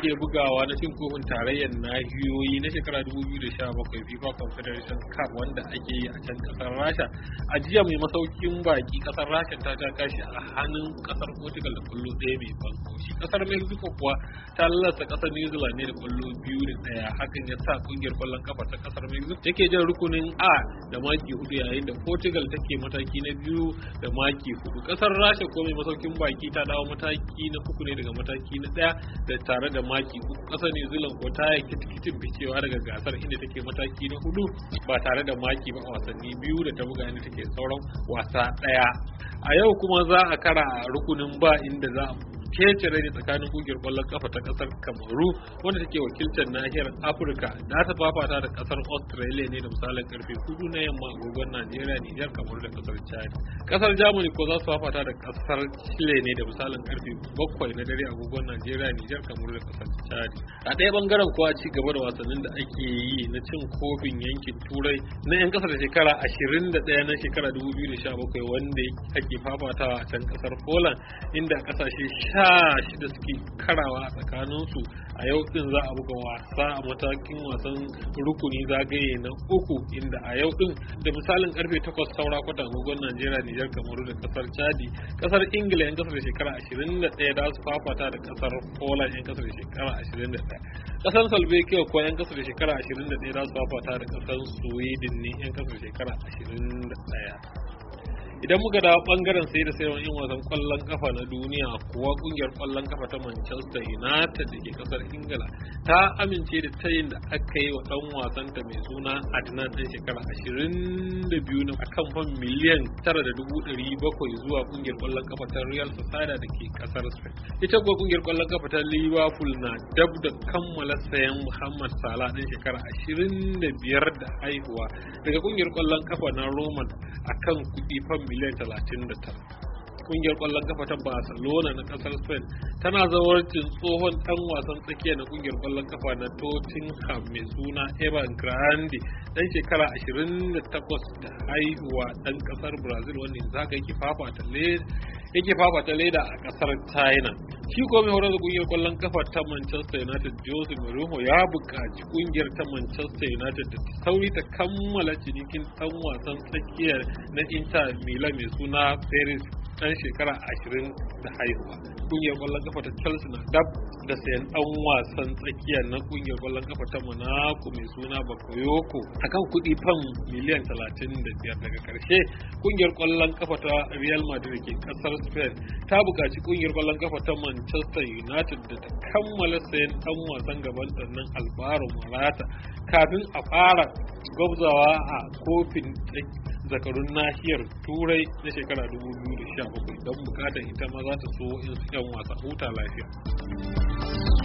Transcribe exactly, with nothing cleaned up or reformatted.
ake bugawa na cin kofin tarayyar nahiyoyi na shekara dubu biyu da sha bakwai FIFA Confederation Cup wanda ake yi a can kasar Rasha. A jiya mai masaukin baki kasar Rasha ta ja kashi a hannun kasar Portugal da kullu ɗaya mai ban haushi. Kasar Mexico kuwa ta lalasa kasar New Zealand ne da kullu biyu da ɗaya. Hakan ya sa kungiyar kwallon kafa ta kasar Mexico take jan rukunin A da maki hudu yayin da Portugal take mataki na biyu da maki hudu. Kasar Rasha ko mai masaukin baki ta dawo mataki na uku ne daga mataki na ɗaya da tare da maki uku. Kasar New Zealand ko ta yi kitikitin ficewa daga gasar inda take mataki na hudu ba tare da maki ba a wasanni biyu da ta buga inda take sauran wasa ɗaya. A yau kuma za a kara a rukunin ba inda za a kece rai tsakanin kungiyar kwallon kafa ta kasar Kamaru wanda take wakiltar nahiyar Afirka da ta fafata da kasar Australia ne da misalin karfe hudu na yamma agogon Najeriya, Nijar, Kamaru da kasar Chad. Kasar Germany ko za su fafata da kasar Chile ne da misalin karfe bakwai na dare agogon Najeriya, Nijar, Kamaru da kasar Chad. A ɗaya bangaren kuwa ci gaba da wasannin da ake yi na cin kofin yankin Turai na 'yan kasar da shekara ashirin da ɗaya na shekara dubu biyu da sha bakwai wanda ake fafatawa a can kasar Poland inda kasashe sha shida suke karawa a tsakaninsu. A yau din za a buga wasa a matakin wasan rukuni zagaye na uku inda a yau din da misalin karfe takwas saura kwata agogon Najeriya, Nijar, Kamaru da kasar Chadi. Kasar Ingila 'yan kasar da shekara ashirin da ɗaya da su fafata da kasar Poland 'yan kasar da shekara ashirin da ɗaya. Kasar Slovakia ko 'yan kasar da shekara ashirin da ɗaya da su fafata da kasar Sweden ne 'yan kasar da shekara ashirin da ɗaya. Idan muka dawo bangaren sai da sayarwar yan wasan kwallon kafa na duniya kuwa kungiyar kwallon kafa ta Manchester United da ke kasar Ingila ta amince da tayin da aka yi wa dan wasan ta mai suna Adnan ɗan shekara ashirin da biyu na akan fan miliyan tara da dubu ɗari bakwai zuwa kungiyar kwallon kafa ta Real Sociedad da ke kasar Spain. Ita kuwa kungiyar kwallon kafa ta Liverpool na dab da kammala sayan Muhammad Salah ɗan shekara ashirin da biyar da haihuwa daga kungiyar kwallon kafa na Roma akan kuɗi fan miliyan talatin da tara. Kungiyar kwallon kafa ta Barcelona na kasar Spain tana zawarcin tsohon dan wasan tsakiya na kungiyar kwallon kafa na Tottenham mai suna Evan Grande dan shekara ashirin da takwas da haihuwa dan kasar Brazil wanda zaka yake fafata leda yake fafata leda a kasar China. Shi ko mai horar da kungiyar kwallon kafa ta Manchester United Jose Mourinho ya buƙaci kungiyar ta Manchester United da sauri ta kammala cinikin dan wasan tsakiya na Inter Milan mai suna Paris dan shekara ashirin da haihuwa. Kungiyar kwallon kafa ta Chelsea na dab da sayan dan wasan tsakiya na kungiyar kwallon kafa ta Monaco mai suna Bakayoko akan kuɗi fam miliyan talatin da biyar. Daga ƙarshe kungiyar kwallon kafa ta Real Madrid ke kasar Spain ta buƙaci kungiyar kwallon kafa ta Manchester United da ta kammala sayan dan wasan gaban nan Alvaro Morata kafin a fara gwabzawa a kofin zakarun nahiyar Turai na shekara dubu biyu da sha bakwai don bukatar ita ma za ta so in su yan wasa huta lafiya.